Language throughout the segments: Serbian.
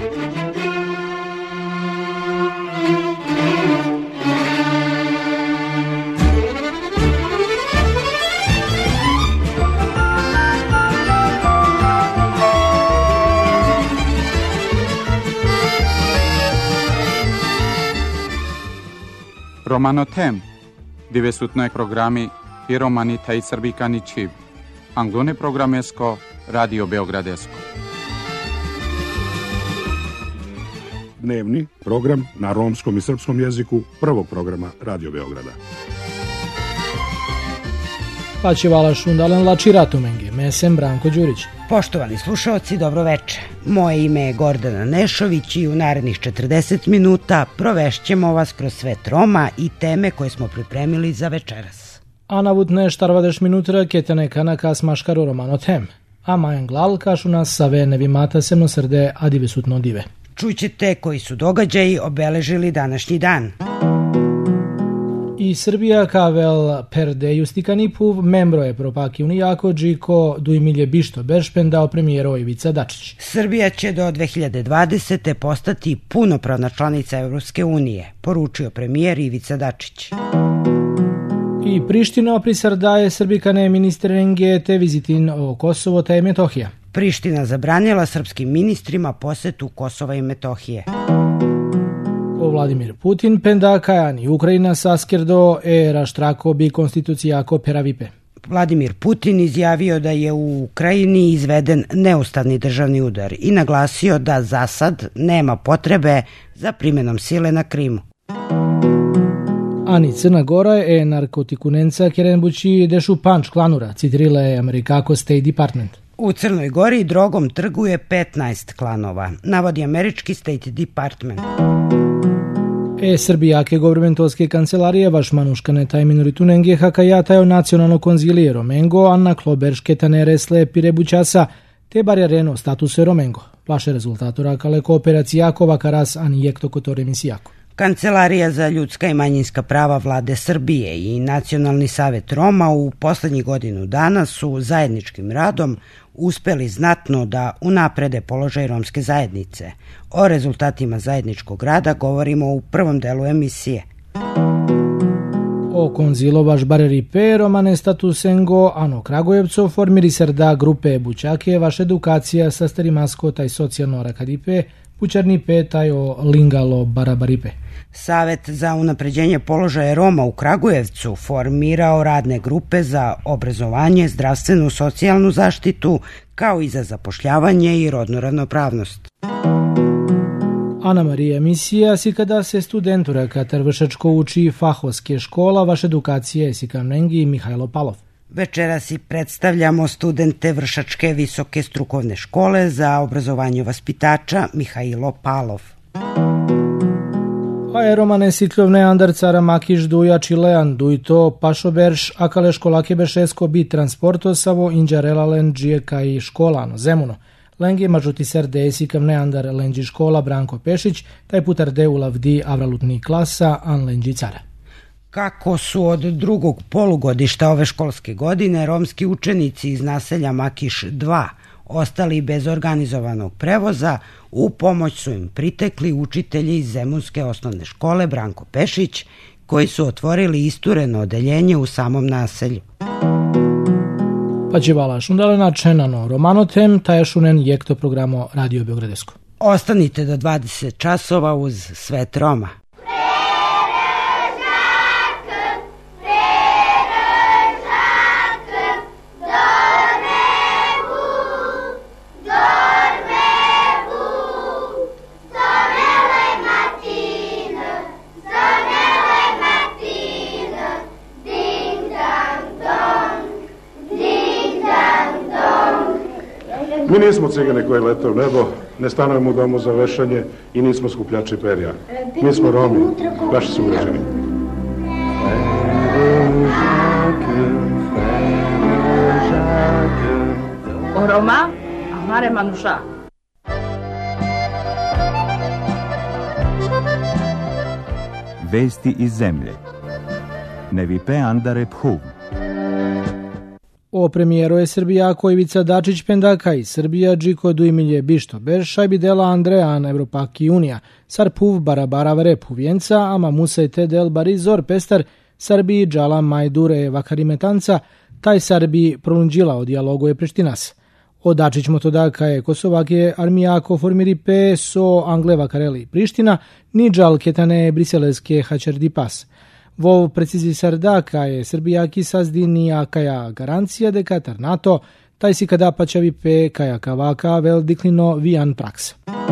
Romanotem, divesutnoj programi i romani taj srbikani čiv. Anglone programesko, Radio Beogradesko. Dnevni program na romskom i srpskom jeziku prvog programa Radio Beograda. Pačivala šundalen lači ratumenge, mesem Branko Đurić. Poštovani slušalci, dobro veče. Moje ime je Gordana Nešović i u narednih 40 minuta provešćemo vas kroz svet Roma i teme koje smo pripremili za večeras. Anavutne štarvadeš minutra ketene kanakas maškaru Romanotem, a majan glal kašu nas save nevimata semno srde adivesutno dive. Čućete koji su događaji obeležili današnji dan. I Srbija kavel perde justikanipuv membro je propaki unijako džiko dujmilje bišto beršpendao premijero Ivica Dačić. Srbija će do 2020. postati punopravna članica Evropske unije, poručio premijer Ivica Dačić. I Priština oprisardaje srbikane ministrenge te vizitin o Kosovo te Metohija. Priština zabranila srpskim ministrima posetu Kosova i Metohije. Vladimir Putin pendakajan i Ukrajina saskerdo raštrako bi konstitucijako peravipe. Vladimir Putin izjavio da je u Ukrajini izveden neustavni državni udar i naglasio da za sad nema potrebe za primjenom sile na Krimu. Ani Crna Gora je narkotikunenca kerenbući dešu panč klanura, citrile je Amerikako State Department. U Crnoj Gori drogom trguje 15 klanova, navodi američki State Department. Srbijake governmentovske kancelarije vaš manuškane taj minoritunenge hakajataju nacionalno konzilije Romengo, Anna Kloberške taneresle pirebućasa, te barjareno statuse Romengo. Plaše rezultatora kale kooperacijako vakaras ani jekto kotore misijako. Kancelarija za ljudska i manjinska prava Vlade Srbije i Nacionalni savet Roma u poslednjih godinu dana su zajedničkim radom uspeli znatno da unaprede položaj romske zajednice. O rezultatima zajedničkog rada govorimo u prvom delu emisije. O konzilo vaš bareri pe romane statusengo ano Kragujevco formiri serda grupe bućake vaš edukacija sa starimasko taj socijalno rakadipe pućarni pe taj o lingalo barabaripe. Savet za unapređenje položaja Roma u Kragujevcu formirao radne grupe za obrazovanje, zdravstvenu, socijalnu zaštitu, kao i za zapošljavanje i rodnu ravnopravnost. Ana Marija emisija si kada se studentura katar vršačko uči fahovske škola, vaš edukacije si kamnengi Mihajlo Palov. Večeras si predstavljamo studente Vršačke visoke strukovne škole za obrazovanje vaspitača Mihajlo Palov. Romane sikljovne andarcara makiš duja čilean dujto pašoberš akale školake bešesko bi transportosavo inđarela lenđije kaj školano zemuno. Lengi mažuti serde sikamne andar lenđi škola Branko Pešić, taj putar de ulavdi avralutni klasa an lenđi cara. Kako su od drugog polugodišta ove školske godine romski učenici iz naselja Makiš 2 ostali bez organizovanog prevoza, u pomoć su im pritekli učitelji iz Zemunske osnovne škole Branko Pešić, koji su otvorili istureno odeljenje u samom naselju. Pačivala šundalena čenano Romanotem, taješunen jekto programo Radio Beogradesko. Ostanite do 20 časova uz Svet Roma. Mi nismo cigane koji lete u nebo, ne stanujemo u domu za vešanje i nismo skupljači perja. Mi smo Romi, vaši sugrađani. O Roma, amare manuša. Vesti iz zemlje. Nevipe andare phuv. O premijero je Srbija Ivica Dačić pendaka i Srbija Džiko Dujmilje Bišto Beršaj bidela Andrean Evropaki Unija, sar puv Barabaravre Puvjenca, ama Musaj Tedel Barizor Pestar, Srbiji Džala Majdure Vakarimetanca, taj Srbiji prolunđila o dijalogu je Prištinas. O Dačić motodaka je Kosovake armijako formiri pe so Angleva Kareli Priština, ni džal ketane briseleske hačerdi pas. Vov precizi sardaka je Srbijaki sazdini akaja garancija de Katar NATO, taj si kada pačavi pe kaja kavaka vel diklino vijan praks.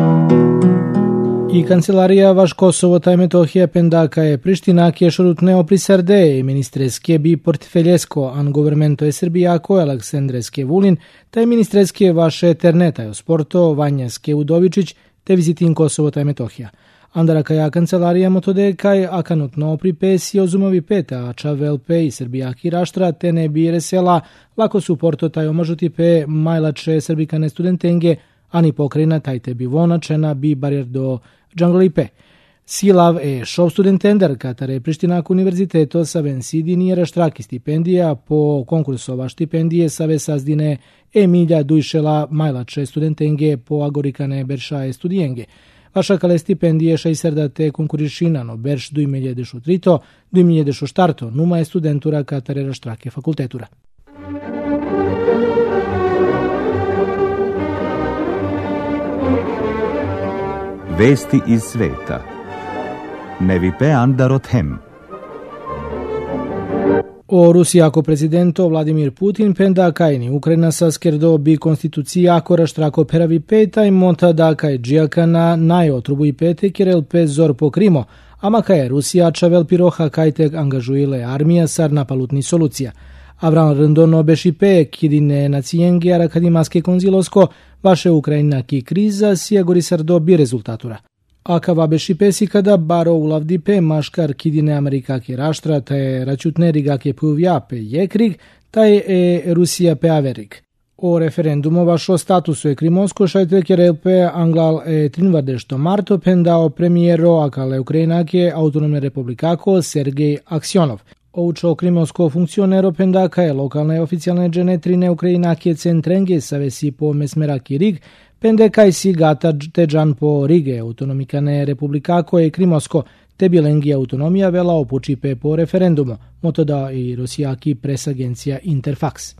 I kancelarija vaš Kosovo taj Metohija pendaka je Priština kje šorutneo prisarde i ministreske bi portfeljesko an governmento je Srbijako Aleksandreske Vulin, taj ministreske vaše terneta je sporto Vanjaske Udovičić te vizitin Kosovo taj Metohija. Andara kaja kancelarija motode kaj akanutno pripesi ozumovi peta čavelpe i Srbijaki raštra te ne bi resela lako suporto taj omažuti pe majlače srbikane studentenge ani pokrajina taj te bi vonačena bi barjer do džanglipe. Silav e šov studentender Katare Prištinak univerziteto sa vensidi nije raštraki stipendija po konkursova štipendije sa vesazdine Emilja Dujšela majlače studentenge po agorikane beršaje studijenge. Vaša kale stipendije šajserdate konkurišinano berš 2023, 2024, numa je studentura Katare raštrake fakultetura. Vesti iz sveta. Nevipe Andarothem. O Rusijako prezidento Vladimir Putin penda kajni Ukrajina sa skerdo bi konstitucijako raštrako peravi peta i monta da kaj džijakana najotrubu i pete kirel pe zor po Krimo, ama kaj Rusija čavel piroha kajtek angažujile armija sar napalutni solucija. Avram Rndono bešipe kidine nacijenge arakadimaske konzilosko vaše Ukrajina ki kriza sijagori sardo bi rezultatura. Akava bešipe si kada baro ulavdipe maškar kidine Amerika ki raštra te račutne riga ke puvja pe jekrig taj Rusija pe averig. O referendumu vašo statusu je Krimonsko šajte kerel pe anglal trinvardešto marto pendao premijero akale Ukrajina ke autonomne republikako Sergej Aksionov. Oučo krimonsko funkcionero pendaka je lokalne oficijalne dženetrine Ukrajinake centrenge savesi po mesmeraki rig, pendekaj si gata teđan po rige autonomikane republikako je krimosko, te bilengi autonomija vela opučipe po referendumu, motoda i Rusijaki pres agencija Interfax.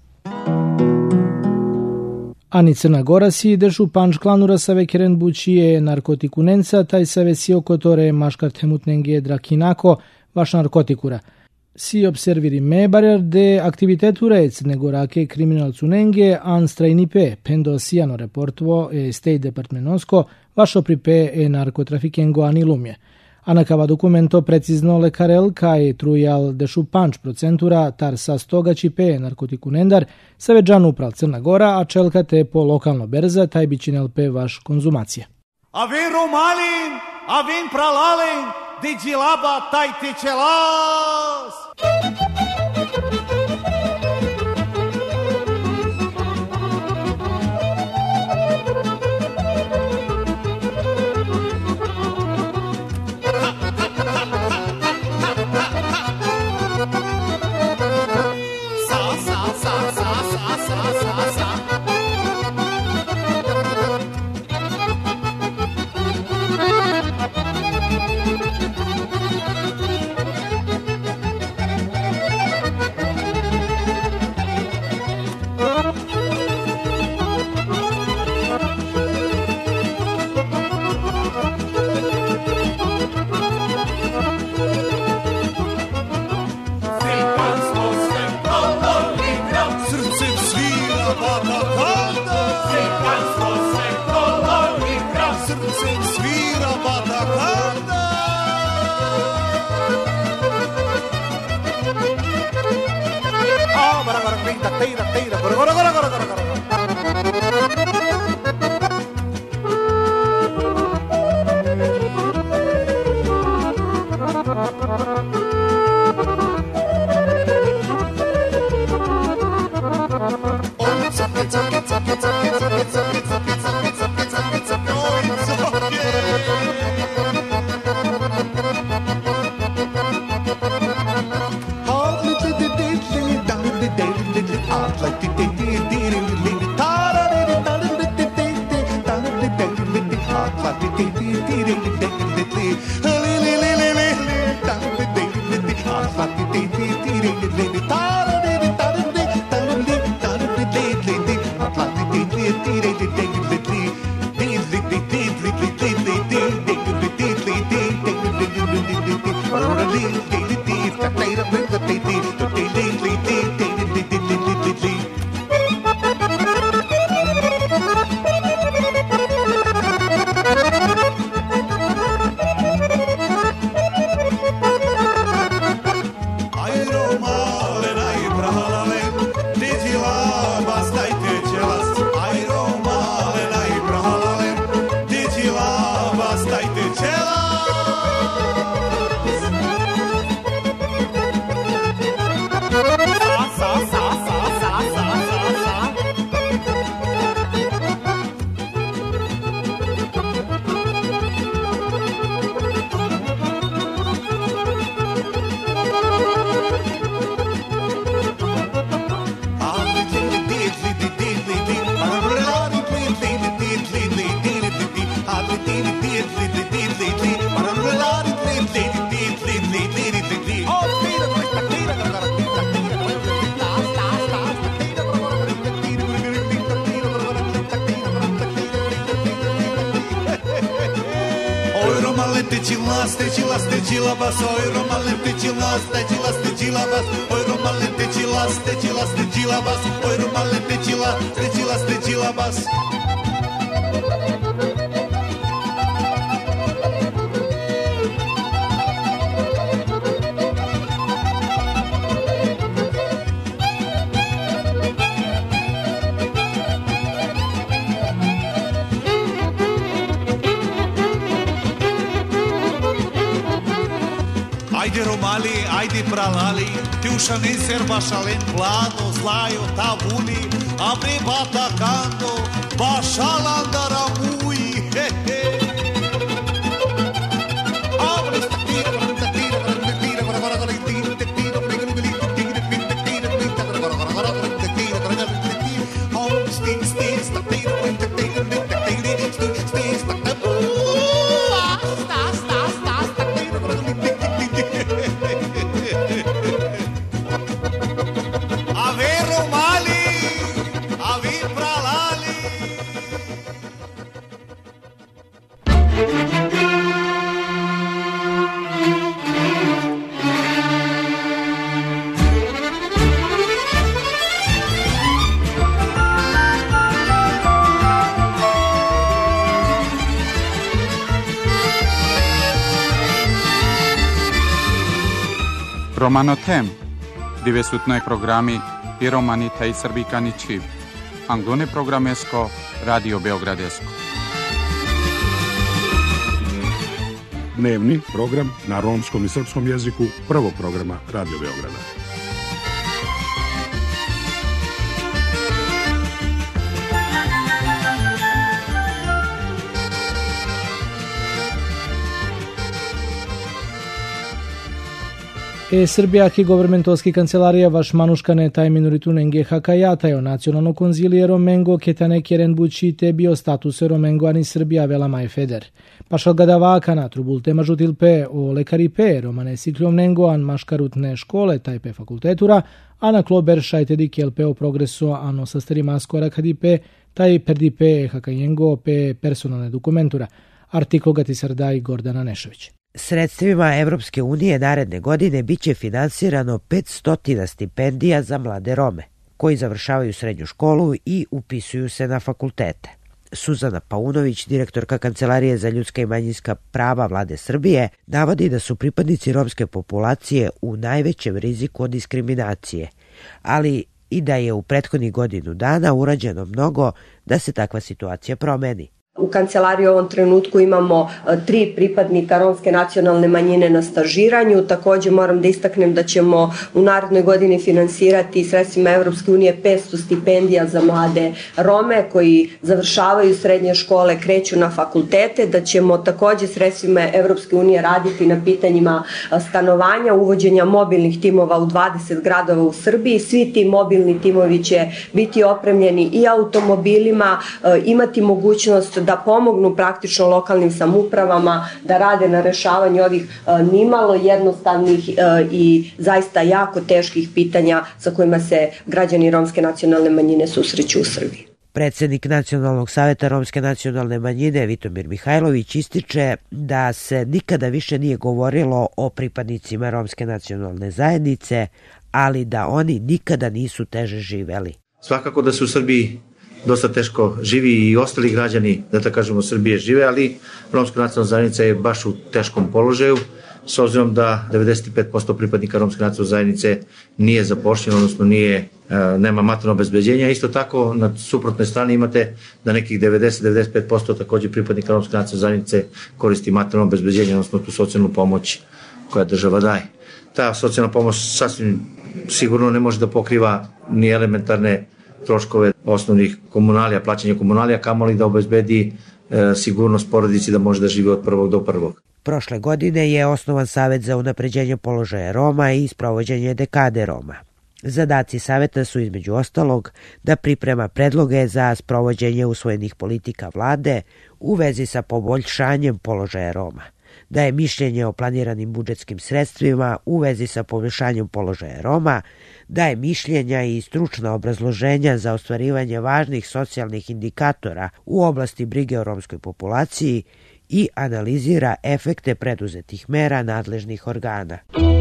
Ani Crna Gora si dešu panč klanura save keren bučije narkotikunenca, taj savesi okotore maškar temutnenge drakinako vaš narkotikura. Si observiri me barjer de aktiviteture Crne Gorake kriminalcunenge an strajnipe pendo sijano reportvo State Departmentosko vašo pripe narkotrafikengo ani lumje. Anakava dokumento precizno lekarel kaj trujal dešu panč procentura tar sa stoga čipe narkotikunendar save džan upral Crna Gora, a čelka te po lokalno berza taj bičinel pe vaš konzumacija. Avin Romalin, avin pralalin, digilaba taj tičelas! Like Ajde Romali, ajde pralali, ti ušani serba šalen plano, zlajo ta vuli, a mi bata kando, ba šalandara muji, he he. Romano Tem, divesutnoj programi i romani taj srbikani čiv. Anglone programesko, Radio Beogradesko. Dnevni program na romskom i srpskom jeziku prvog programa Radio Beograda. Srbijaki governmentovski kancelarija vaš manuškane taj minoritun NGHK jatajo nacionalno konziliero mengo ketane kjeren bučite bio statuse romengo ani Srbija velama je feder. Pašal gadavaka na trubul tema žutil pe o lekari pe romane sikljom nengo an maškarutne škole taj pe fakultetura, a na klober šajtedi kel pe o progreso ano sasteri maskora kadi pe taj perdi pe hakajengo pe personalne dokumentura. Artikl gati sardaj Gordana Nešović. Sredstvima Evropske unije naredne godine biće finansirano 500 stipendija za mlade Rome, koji završavaju srednju školu i upisuju se na fakultete. Suzana Paunović, direktorka Kancelarije za ljudska i manjinska prava Vlade Srbije, navodi da su pripadnici romske populacije u najvećem riziku od diskriminacije, ali i da je u prethodnih godinu dana urađeno mnogo da se takva situacija promeni. U kancelariji u ovom trenutku imamo 3 pripadnika romske nacionalne manjine na stažiranju. Također moram da istaknem da ćemo u narednoj godini finansirati sredstvima Evropske unije 500 stipendija za mlade Rome koji završavaju srednje škole, kreću na fakultete, da ćemo također sredstvima Evropske unije raditi na pitanjima stanovanja, uvođenja mobilnih timova u 20 gradova u Srbiji. Svi ti mobilni timovi će biti opremljeni i automobilima, imati mogućnost da pomognu praktično lokalnim samoupravama da rade na rešavanju ovih nimalo jednostavnih i zaista jako teških pitanja sa kojima se građani romske nacionalne manjine susreću u Srbiji. Predsednik Nacionalnog saveta romske nacionalne manjine Vitomir Mihajlović ističe da se nikada više nije govorilo o pripadnicima romske nacionalne zajednice, ali da oni nikada nisu teže živeli. Svakako da se u Srbiji dosta teško živi i ostali građani, da tako kažemo, Srbije žive, ali romska nacionalna zajednica je baš u teškom položaju, s obzirom da 95% pripadnika romske nacionalne zajednice nije zapošljeno, odnosno nema materijalno obezbeđenja. Isto tako, na suprotnoj strani imate da nekih 90-95% takođe pripadnika romske nacionalne zajednice koristi materijalno obezbeđenje, odnosno tu socijalnu pomoć koja država daje. Ta socijalna pomoć sasvim sigurno ne može da pokriva ni elementarne troškove osnovnih komunalija, plaćanja komunalija, kamoli da obezbedi sigurnost porodici da može da živi od prvog do prvog. Prošle godine je osnovan Savet za unapređenje položaja Roma i sprovođenje dekade Roma. Zadaci saveta su između ostalog da priprema predloge za sprovođenje usvojenih politika vlade u vezi sa poboljšanjem položaja Roma, daje mišljenje o planiranim budžetskim sredstvima u vezi sa poboljšanjem položaja Roma, daje mišljenja i stručna obrazloženja za ostvarivanje važnih socijalnih indikatora u oblasti brige o romskoj populaciji i analizira efekte preduzetih mera nadležnih organa.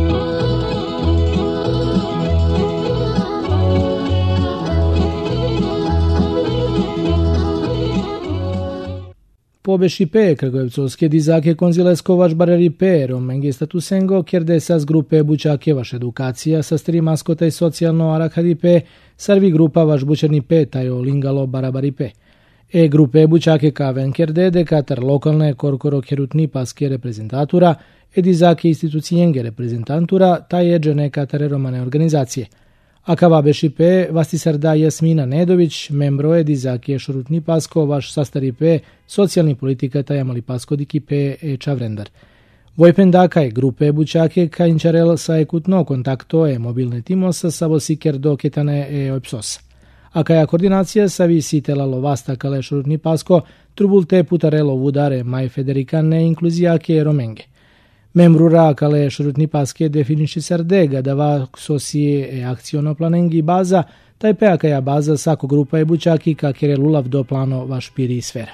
Pobeši pe Kragujevcovske dizake konzileskovač bareri pe Romengi statusengo kjerde sas grupe bučake vaš edukacija sa stri maskota i socijalno arakadi pe sarvi grupa vaš bučerni pe tajo lingalo barabari pe. Grupe bučake kaven kjerde dekatar lokalne korkoro kerutni paske reprezentatura dizake institucijenge reprezentantura taj džene katare romane organizacije. Akava bešipe vastisarda Jasmina Nedović, membro dizake šorutni pasko vaš sastari pe socijalni politika tajamali pasko diki pe čavrendar. Vojpendaka je grupe bučake kainčarel sa ekutno kontakto mobilne timosa sa vosiker do ketane opsos. Akaja koordinacija sa visitela lovasta kale šorutni pasko trubulte putarelo vudare maj federikane inkluzijake romenge. Membrura kale šurutni paske definiši sardega da va sosie akciono planengi baza, taj peakaja baza sako grupa je bučaki kakere lulav do plano vaš piri sfera.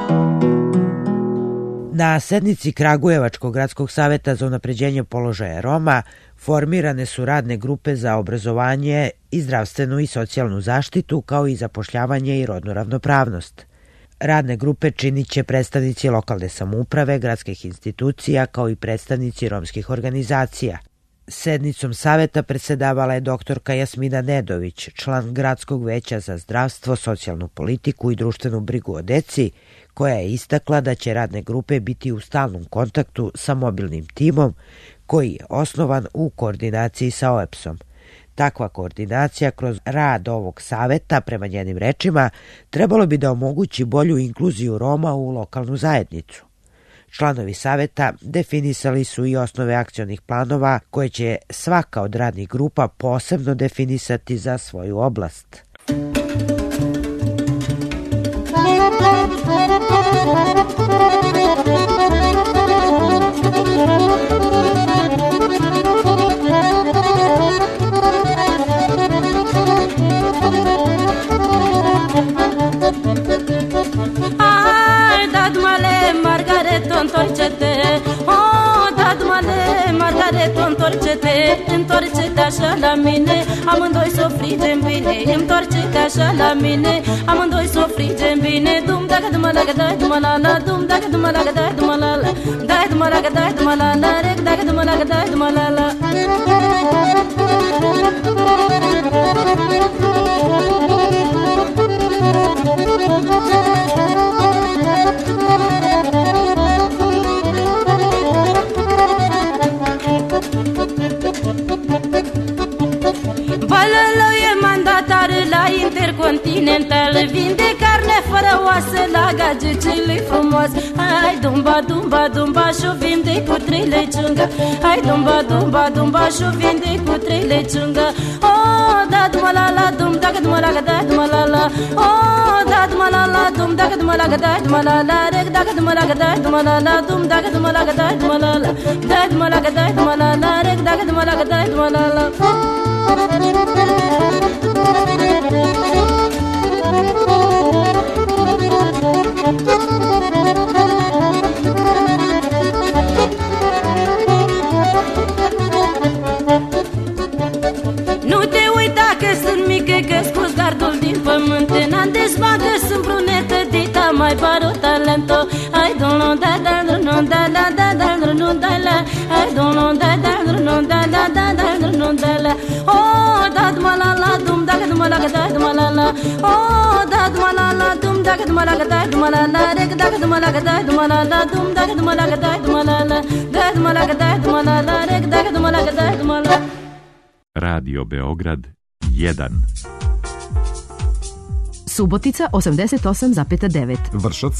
Na sednici Kragujevačkog gradskog saveta za unapređenje položaja Roma formirane su radne grupe za obrazovanje i zdravstvenu i socijalnu zaštitu kao i zapošljavanje i rodnu ravnopravnost. Radne grupe činit će predstavnici lokalne samouprave, gradskih institucija kao i predstavnici romskih organizacija. Sednicom saveta predsedavala je doktorka Jasmina Nedović, član Gradskog veća za zdravstvo, socijalnu politiku i društvenu brigu o deci, koja je istakla da će radne grupe biti u stalnom kontaktu sa mobilnim timom koji je osnovan u koordinaciji sa OEBS-om. Takva koordinacija kroz rad ovog saveta, prema njenim rečima, trebalo bi da omogući bolju inkluziju Roma u lokalnu zajednicu. Članovi saveta definisali su i osnove akcionih planova koje će svaka od radnih grupa posebno definisati za svoju oblast. Întoarce-te așa la mine, amândoi s-o frigem bine. Întoarce-te așa la mine, amândoi s-o frigem bine. Dum dacă dum la dai dum la la, dum dacă dum la dai dum la la, dai dum la dai dum la la, reg dacă dum la dai dum la la. Balălău e mandatar la Intercontinental. continentale, vin de carne fără oase la gagiucele frumos. Hai dumba, dumba, dumba și vin de cu 3 leciungă. Hai dumba, dumba, dumba și vin de cu 3 leciungă. Oh, da duma la la dum, dacă duma la da duma la la. Oh, da duma la la dum, dacă duma la da duma la la. Reg dacă duma la da duma la la, dum dacă duma la da duma la la. Da duma la da duma la la, reg dacă duma la da duma la la. Nu te uita că sunt mică, că scos gardul din pământ. N-am dezbagă, sunt brunetă, dita mai paro talento. Ai dono da da no da da da da no da la. Ai dono da da no da da da da no da la. Oh, da duma la la dum da duma la da duma la la. Oh, da duma la la dum da duma la da duma la la. Reg da duma la da duma la la dum da duma la da duma la la. Da duma la da duma la la. Reg da duma la da duma la. Radio Beograd 1. Subotica 88,9. Vršac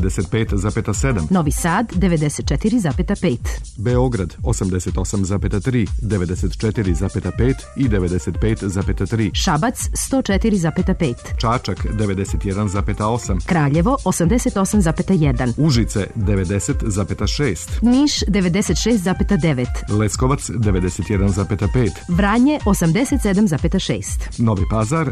95,7. Novi Sad 94,5. Beograd 88,3, 94,5 i 95,3. Šabac 104,5. Čačak 91,8. Kraljevo 88,1. Užice 90,6. Niš 96,9. Leskovac 91,5. Vranje 87,6. Novi Pazar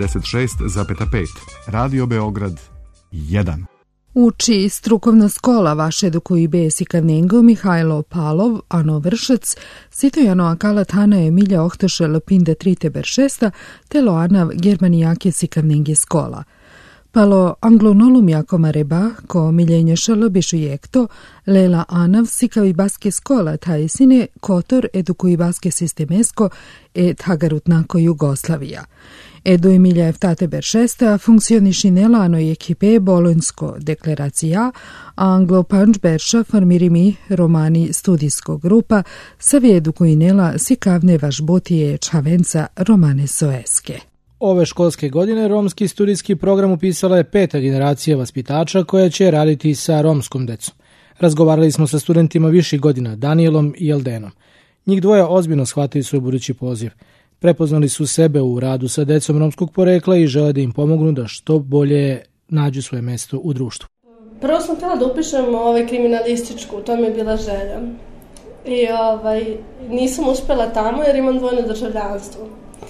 96,5. Radio Beograd 1. Uči strukovna škola Vašeduku Sikavnengo Mihajlo Palov, Ano Vršac, Sitojano Akalatana Emilja Ohtošel Pinda Trite Beršesta, telo Anav Germanijake Sikavnenge škola. Palo anglonolom jako mareba, ko miljenje šalo bišu jekto, lela Anav Sikavi baske škola tajsine, kotor edukuji baske sistemesko et hagarutnako Jugoslavija. Edu Emilja Eftate Beršesta funkcioniši nelano ekipe Bolonjsko deklaracija, a Anglo-Panč Berša formirimi romani studijsko grupa savjedu koji nela sikavne važbotije čavenca romane soeske. Ove školske godine romski studijski program upisala je 5. generacija vaspitača koja će raditi sa romskom decom. Razgovarali smo sa studentima viših godina, Danielom i Eldenom. Njih dvoje ozbiljno shvataju svoj budući poziv. Prepoznali su sebe u radu sa decom romskog porekla i žele da im pomognu da što bolje nađu svoje mesto u društvu. Prvo sam htjela da upišem kriminalističku, to mi je bila želja. I nisam uspjela tamo jer imam dvojno državljanstvo.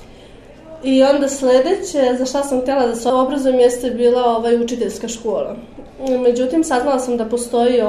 I onda sledeće, za šta sam htjela da se obrazujem, jeste bila učiteljska škola. Međutim, saznala sam da postoji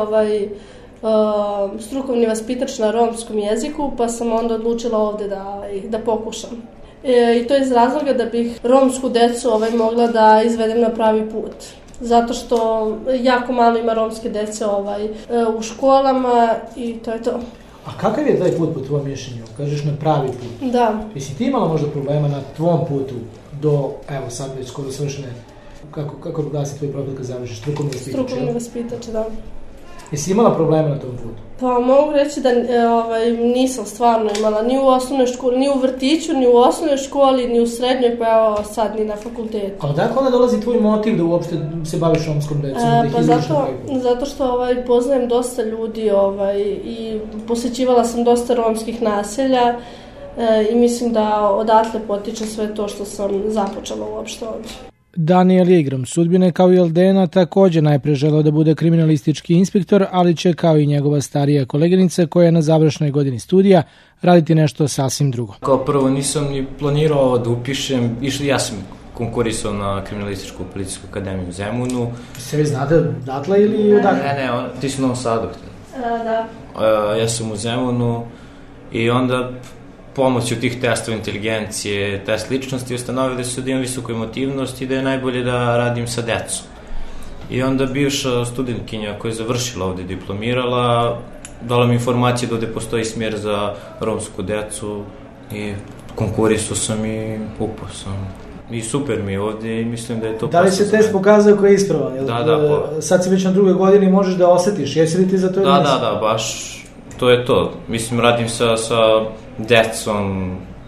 strukovni vaspitač na romskom jeziku, pa sam onda odlučila ovde da pokušam. I to je iz razloga da bih romsku decu mogla da izvedem na pravi put. Zato što jako malo ima romske dece u školama i to je to. A kakav je taj put po tvojom mišljenju? Kažeš na pravi put. Da. Jesi ti imala možda problema na tvom putu do, evo sad već skoro svršene, kako glasi tvoj profil kad završiš, strukovni vaspitač? Strukovni vaspitač, da. Jesi imala problema na tom putu? Pa mogu reći da nisam stvarno imala ni u osnovnoj školi, ni u vrtiću, ni u osnovnoj školi, ni u srednjoj, pa evo sad ni na fakultetu. A odakle onda dolazi tvoj motiv da uopšte se baviš romskom decom? Pa zato što poznajem dosta ljudi i posjećivala sam dosta romskih naselja i mislim da odatle potiče sve to što sam započela uopšte ovdje. Daniel je igrom sudbine kao i Eldena također najpre želeo da bude kriminalistički inspektor, ali će kao i njegova starija koleginica koja je na završnoj godini studija raditi nešto sasvim drugo. Kao prvo nisam ni planirao da upišem, ja sam konkurisao na kriminalističku policijsku akademiju u Zemunu. Se vi znate datle ili odakle? Ne, ti si u Novom Sadu. Da. Ja sam u Zemunu i onda pomoću tih testova inteligencije, test ličnosti, ustanovili su da imam visoku emotivnost i da je najbolje da radim sa decom. I onda bivša studentkinja koja je završila ovde, diplomirala, dala mi informacije da ovde postoji smjer za romsku decu i konkurisao sam i upao sam. I super mi je ovde i mislim da je to... Da li se test pokazao koji je ispravan? Da. Sad si već na drugoj godini i možeš da osjetiš, jesi li ti za to? Da, baš to je to. Mislim, radim sa decom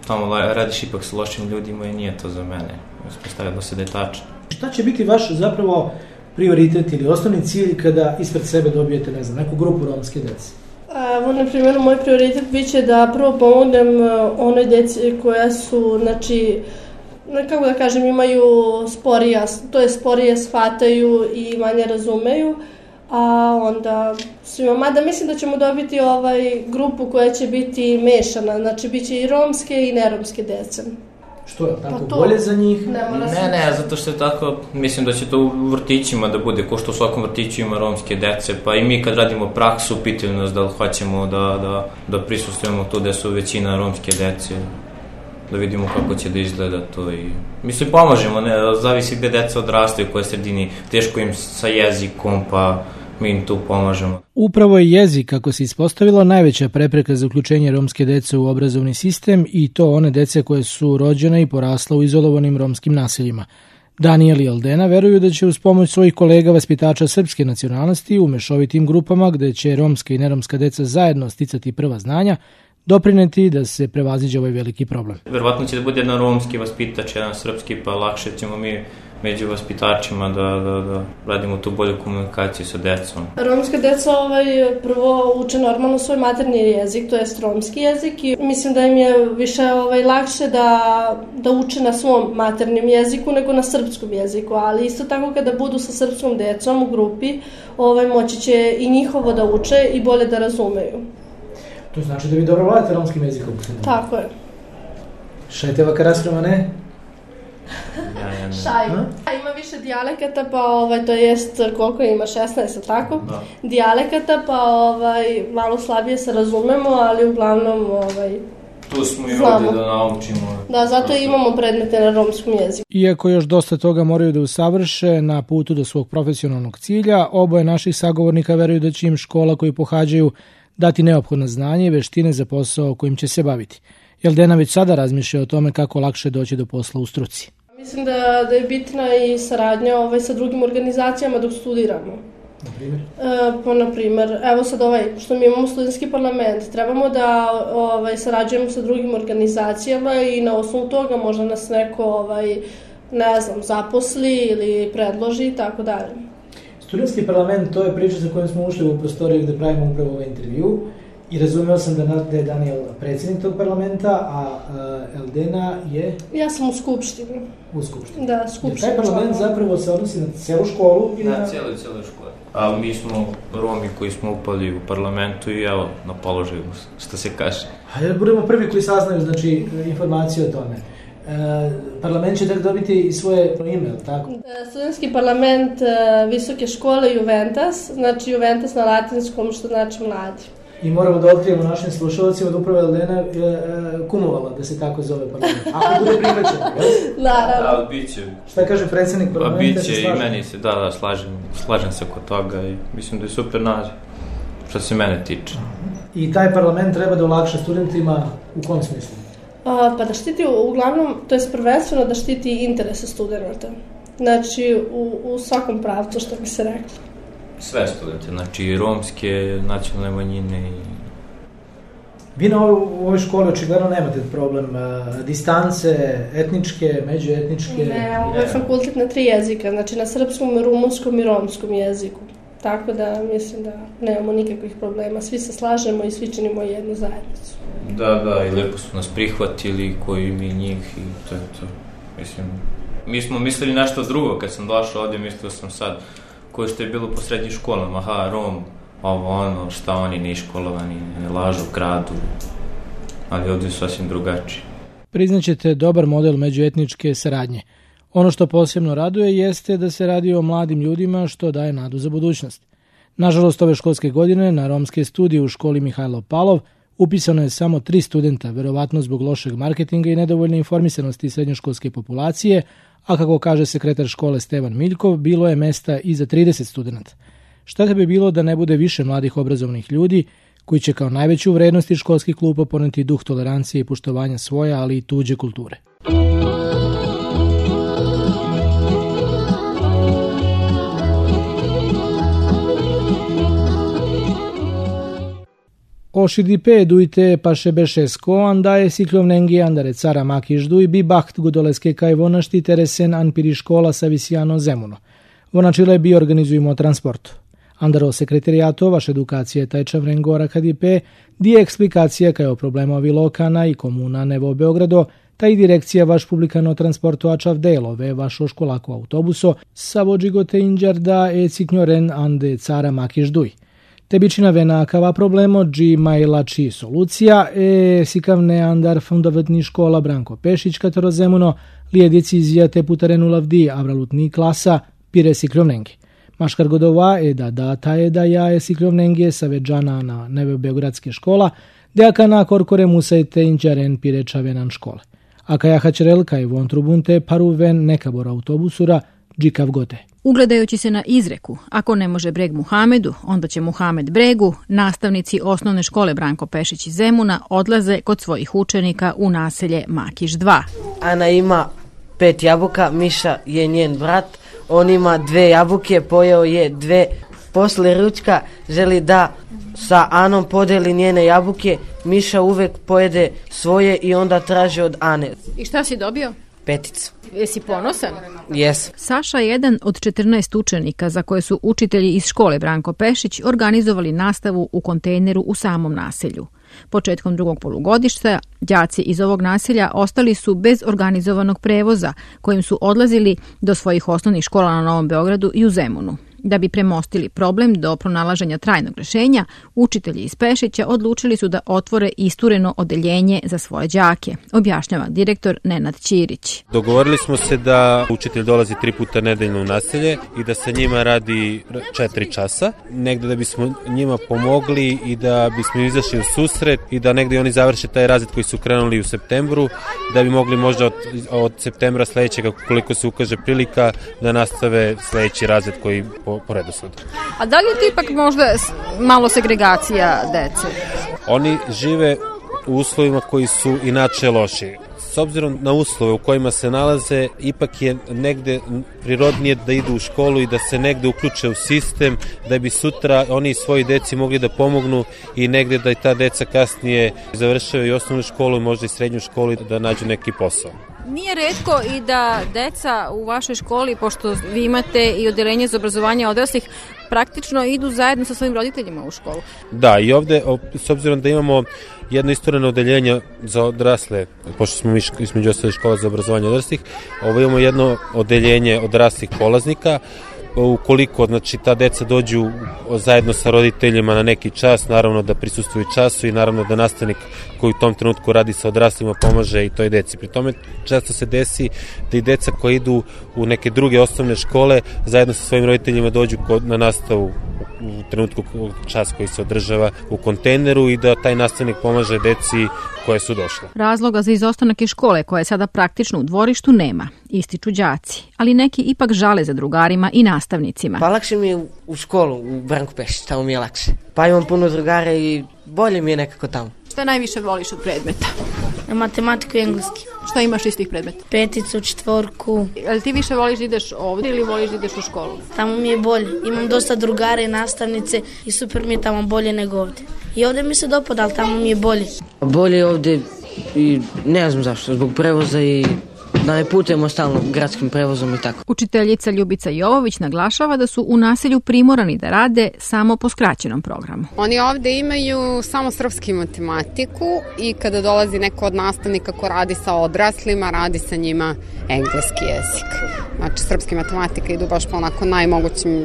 tamo radiš ipak s lošim ljudima i nije to za mene. Ispostavilo se da je tačno. Šta će biti vaš zapravo prioritet ili osnovni cilj kada ispred sebe dobijete, ne znam, neku grupu romske dece? Na primjer, moj prioritet biće da prvo pomognem onoj deci koja su, znači, kako da kažem, imaju sporije shvataju i manje razumeju, a onda svima, mada mislim da ćemo dobiti grupu koja će biti mešana, znači bit će i romske i neromske dece. Što je tako bolje za njih? Ne, zato što je tako, mislim da će to u vrtićima da bude, ko što u svakom vrtiću ima romske dece, pa i mi kad radimo praksu, pitaju nas da li hoćemo da prisustujemo tu gde su većina romske dece, da vidimo kako će da izgleda to i... Mislim, pomažemo, zavisi gde deca odrastaju, u kojoj sredini, teško im sa jezikom, pa mi im tu pomažemo. Upravo je jezik, kako se ispostavilo, najveća prepreka za uključenje romske dece u obrazovni sistem i to one dece koje su rođene i porasla u izolovanim romskim naseljima. Daniel i Aldena veruju da će uz pomoć svojih kolega vaspitača srpske nacionalnosti u mešovitim grupama gde će romska i neromska deca zajedno sticati prva znanja, doprineti da se prevaziđe ovaj veliki problem. Verovatno će da bude jedan romski vaspitač, jedan srpski, pa lakše ćemo mi među vaspitačima da radimo tu bolju komunikaciju sa decom. Romska deca prvo uče normalno svoj maternji jezik, to jest romski jezik, i mislim da im je više lakše da uče na svom maternjem jeziku nego na srpskom jeziku, ali isto tako kada budu sa srpskom decom u grupi, moći će i njihovo da uče i bolje da razumeju. To znači da vi dobro vladate romskim jezikom? Tako je. Šajteva karasrama, ne? Šaj. Ima više dijalekata, pa to jest koliko ima, 16, tako? Da. Dijalekata, pa malo slabije se razumemo, ali uglavnom tu smo i ovdje da naučimo. Da, zato imamo predmete na romskom jeziku. Iako još dosta toga moraju da usavrše na putu do svog profesionalnog cilja, oboje naših sagovornika veruju da će im škola koju pohađaju dati neophodna znanje i veštine za posao kojim će se baviti. Aldena već sada razmišlja o tome kako lakše doći do posla u struci. Mislim da je bitna i saradnja sa drugim organizacijama dok studiramo. Na primjer, evo sad što mi imamo studentski parlament, trebamo da sarađujemo sa drugim organizacijama i na osnovu toga možda nas neko, zaposli ili predloži i tako dalje. Studentski parlament, to je priča za kojom smo ušli u prostoriju gde pravimo upravo ovaj intervju i razumeo sam da je Daniel predsjednik tog parlamenta, a Aldena je... Ja sam u skupštini. U skupštini. Da, skupštini. Taj parlament zapravo se odnosi na celu školu? Na cijelu školu. A mi smo Romi koji smo upali u parlamentu i evo, na položaju, što se kaže. Hajde, budemo prvi koji saznaju, znači, informacije o tome. Parlament će tako dobiti i svoje ime, tako? Studentski parlament Visoke škole Juventus, znači Juventus na latinskom, što znači mladi. I moramo da otkrijemo našim slušalcima da upravo Aldena kumovala da se tako zove parlament. Ako bude prihvaćeno, jel? Da, biće. Šta kaže predsjednik parlamenta? Biće i meni se, slažem se kod toga i mislim da je super naziv, što se mene tiče. I taj parlament treba da olakša studentima u kom smislu? Pa da štiti uglavnom, to je prvenstveno da štiti interese studenta. Znači u svakom pravcu, što bi se reklo. Sve studente, znači i romske, nacionalne manjine i... Vi na ovoj školi očigledno nemate problem distance, etničke, međuetničke... Ne, ovo je fakultet na 3 jezika, znači na srpskom, rumunskom i romskom jeziku. Tako da mislim da nemamo nikakvih problema, svi se slažemo i svi činimo jednu zajednicu. Da, i lepo su nas prihvatili, koji mi njih i to je to. Mislim, mi smo mislili nešto drugo kad sam došao ovdje, mislio sam sad, koje što je bilo po srednjim školama, Rom, šta oni neiškolovani, ne lažu, kradu, ali ovdje je sasvim drugačije. Priznaćete dobar model međuetničke saradnje. Ono što posebno raduje jeste da se radi o mladim ljudima što daje nadu za budućnost. Nažalost, ove školske godine na romske studije u školi Mihajlo Palov upisano je samo 3 studenta, verovatno zbog lošeg marketinga i nedovoljne informisanosti srednjoškolske populacije, a kako kaže sekretar škole Stevan Miljkov, bilo je mesta i za 30 studenta. Šta bi bilo da ne bude više mladih obrazovnih ljudi koji će kao najveću vrednost iz školskih klupa poneti duh tolerancije i poštovanja svoje, ali i tuđe kulture. Ošidipe dujte pašebešesko andaje siklovnengi andare cara makižduj bi baht gudoleske kaj vonašti teresen anpiri škola sa visijano zemuno. Vonačile bi organizujemo transport. Andaro sekretarijato vaš edukacije tajča vrengora kadipe di eksplikacija kaj o problemovi lokana i komuna Nevo Beogrado, taj direkcija vaš publikano transportovačav delove vašo školako autobuso sa vođigote inđarda e ciknjoren ande cara makižduj. Tebičina venakava problemo dži majlači solucija e sikavne andar fundovetni škola Branko Pešić katero zemuno lije decizija te putarenu lavdi avralutni klasa pire siklovnengi. Maškar godova e da data e da ja e siklovnengi saveđana na Neve Beogradske škola deaka na korkore musajte inđaren pire čavenan škole. A kaja hačerelka i von trubunte paruven nekabor autobusura džikav gote. Ugledajući se na izreku, ako ne može Breg Muhamedu, onda će Muhamed Bregu, nastavnici osnovne škole Branko Pešić iz Zemuna odlaze kod svojih učenika u naselje Makiš 2. Ana ima 5 jabuka, Miša je njen brat, on ima 2 jabuke, pojeo je 2. Posle ručka želi da sa Anom podeli njene jabuke, Miša uvek pojede svoje i onda traži od Ane. I šta si dobio? 5. Jesi ponosan? Jes. Saša je jedan od 14 učenika za koje su učitelji iz škole Branko Pešić organizovali nastavu u kontejneru u samom naselju. Početkom drugog polugodišta, đaci iz ovog naselja ostali su bez organizovanog prevoza kojim su odlazili do svojih osnovnih škola na Novom Beogradu i u Zemunu. Da bi premostili problem do pronalaženja trajnog rešenja, učitelji iz Pešića odlučili su da otvore istureno odeljenje za svoje đake, objašnjava direktor Nenad Ćirić. Dogovorili smo se da učitelj dolazi 3 puta nedeljno u naselje i da sa njima radi 4 časa, negde da bismo njima pomogli i da bismo izašli u susret i da negde oni završe taj razred koji su krenuli u septembru, da bi mogli možda od septembra sledećeg, koliko se ukaže prilika, da nastave sledeći razred koji po redosledu. A da li je to ipak možda malo segregacija dece? Oni žive u uslovima koji su inače loši. S obzirom na uslove u kojima se nalaze, ipak je negde prirodnije da idu u školu i da se negde uključe u sistem, da bi sutra oni svoji deci mogli da pomognu i negde da i ta deca kasnije završaju i osnovnu školu i možda i srednju školu i da nađu neki posao. Nije retko i da deca u vašoj školi, pošto vi imate i odeljenje za obrazovanje odraslih, praktično idu zajedno sa svojim roditeljima u školu. Da, i ovde, s obzirom da imamo jedno istureno odeljenje za odrasle, pošto smo između ostalih škola za obrazovanje odraslih, imamo jedno odeljenje odraslih polaznika. Ukoliko ta deca dođu zajedno sa roditeljima na neki čas, naravno da prisustvuju času i naravno da nastavnik koji u tom trenutku radi sa odraslima pomaže i toj deci. Pri tome često se desi da i deca koji idu u neke druge osnovne škole zajedno sa svojim roditeljima dođu na nastavu u trenutku čas koji se održava u kontejneru i da taj nastavnik pomaže deci koje su došle. Razloga za izostanak iz škole, koja je sada praktično u dvorištu, nema, ističu đaci, ali neki ipak žale za drugarima i nastavnicima. Pa lakše mi je u školu, u Branko Pešić, tamo mi je lakše. Pa imam puno drugara i bolje mi je nekako tamo. Šta najviše voliš od predmeta? Matematiku i engleski. Šta imaš iz tih predmeta? 5, 4. Ali ti više voliš da ideš ovdje ili voliš da ideš u školu? Tamo mi je bolje. Imam dosta drugara i nastavnice i super mi je tamo bolje nego ovdje. I ovdje mi se dopada, ali tamo mi je bolje. Bolje je ovdje i ne znam zašto, zbog prevoza i da ne putujemo stalno gradskim prevozom i tako. Učiteljica Ljubica Jovović naglašava da su u naselju primorani da rade samo po skraćenom programu. Oni ovde imaju samo srpski matematiku i kada dolazi neko od nastavnika ko radi sa odraslima, radi sa njima engleski jezik. Znači, srpski matematika idu baš po onako najmogućim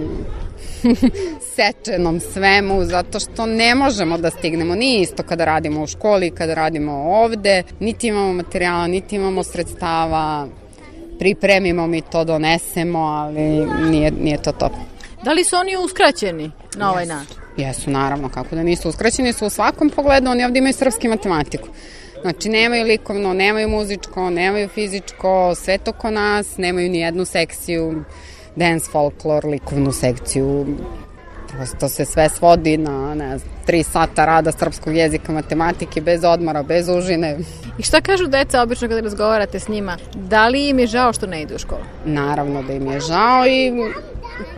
sečenom svemu, zato što ne možemo da stignemo. Nije isto kada radimo u školi, kada radimo ovde, niti imamo materijala, niti imamo sredstava, pripremimo mi to, donesemo, ali nije to to. Da li su oni uskraćeni na ovaj način? Jesu, naravno, kako da nisu uskraćeni, su u svakom pogledu, oni ovde imaju srpski matematiku. Znači, nemaju likovno, nemaju muzičko, nemaju fizičko, sve to ko nas, nemaju ni jednu sekciju, dance, folklor, likovnu sekciju. To se sve svodi na 3 sata rada srpskog jezika, matematike, bez odmora, bez užine. I šta kažu deca obično kada razgovarate s njima? Da li im je žao što ne idu u školu? Naravno da im je žao i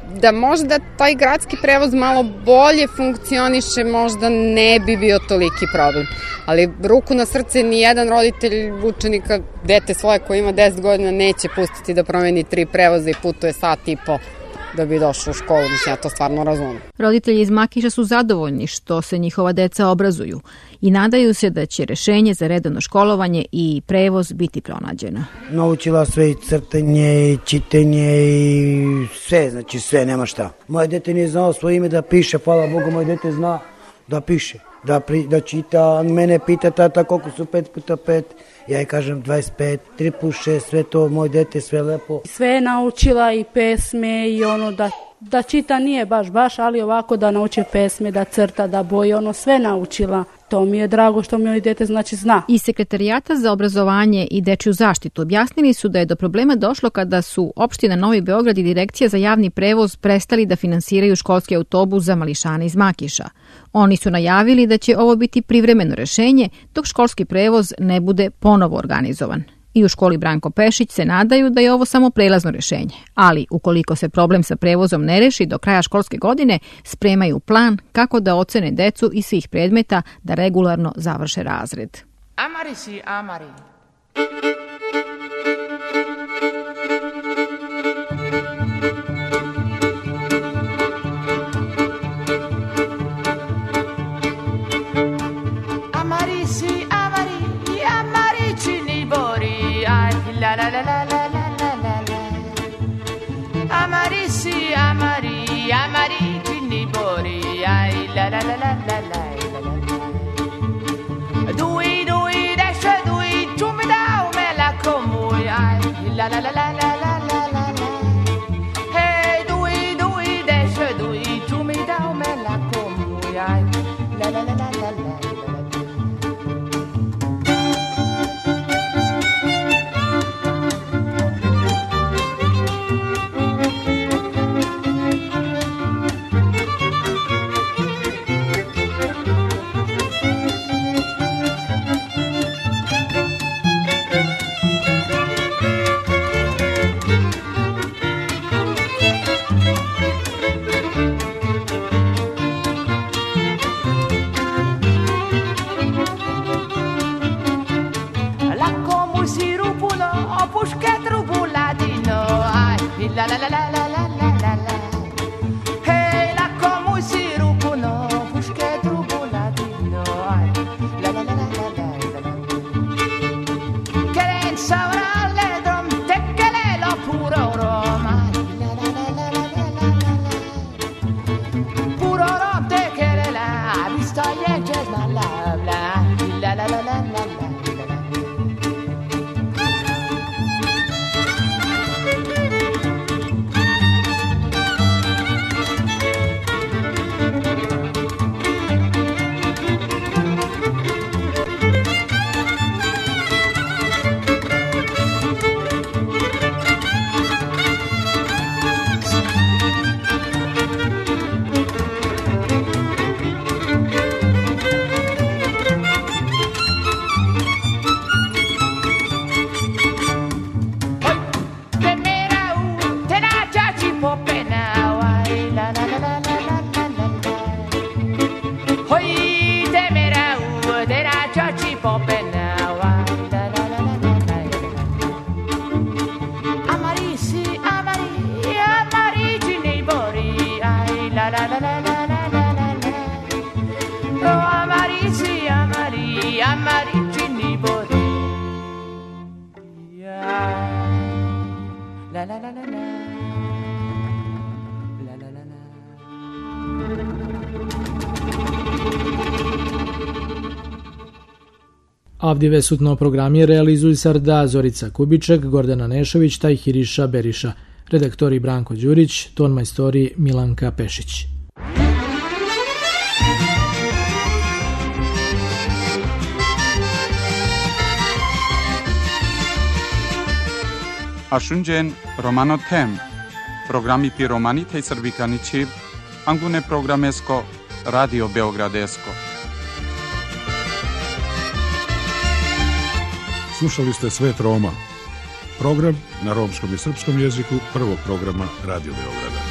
Da možda taj gradski prevoz malo bolje funkcioniše, možda ne bi bio toliki problem. Ali ruku na srce, ni jedan roditelj učenika, dete svoje koje ima 10 godina, neće pustiti da promeni 3 prevoza i putuje sat i po da bi došao u školu. Mislim, ja to stvarno razumem. Roditelji iz Makiša su zadovoljni što se njihova deca obrazuju i nadaju se da će rešenje za redovno školovanje i prevoz biti pronađeno. Naučila sve i crtanje i čitanje i sve, znači sve, nema šta. Moje dete nije znao svoje ime da piše, hvala Bogu, moje dete zna da piše, da čita. Mene pita tata koliko su 5 puta 5, ja je kažem 25, 3 plus 6, sve to, moj dete, sve lepo. Sve je naučila i pesme i ono da čita nije baš, ali ovako da nauče pesme, da crta, da boji, ono sve naučila. To mi je drago što mi dete znači zna. Iz Sekretarijata za obrazovanje i dečju zaštitu objasnili su da je do problema došlo kada su opština Novi Beograd i Direkcija za javni prevoz prestali da finansiraju školski autobus za mališane iz Makiša. Oni su najavili da će ovo biti privremeno rešenje dok školski prevoz ne bude ponovo organizovan. I u školi Branko Pešić se nadaju da je ovo samo prelazno rešenje, ali ukoliko se problem sa prevozom ne reši do kraja školske godine, spremaju plan kako da ocene decu iz svih predmeta da regularno završe razred. Amari si, amari. La la la la la la la la la. Amari si amari, amari chini bori, ay la la la la la la la. Dui dui desce dui, tu mi dau me la comui, ay la la la la la la la la la. Hey dui dui desce dui, tu mi dau me la comui, ay la la la la la la. La la la la la la la la la. Hey, la como si rupuno, puške trubuladino. La la la la la la la. Keren savrale drom, tekele lo puro roma. La la la la la la la la. Puro rom tekele la, vista jeđez na la la. La la la la la la. Avdive sutno programje realizuju Sarda Zorica Kubiček, Gordana Nešović, taj Hiriša Beriša. Redaktori Branko Đurić, ton majstori Milanka Pešić. Ashunjen Romano Tem, programi piromani tej srbikanići, angune programesko, Radio Beogradesko. Slušali ste Svet Roma, program na romskom i srpskom jeziku prvog programa Radio Beograda.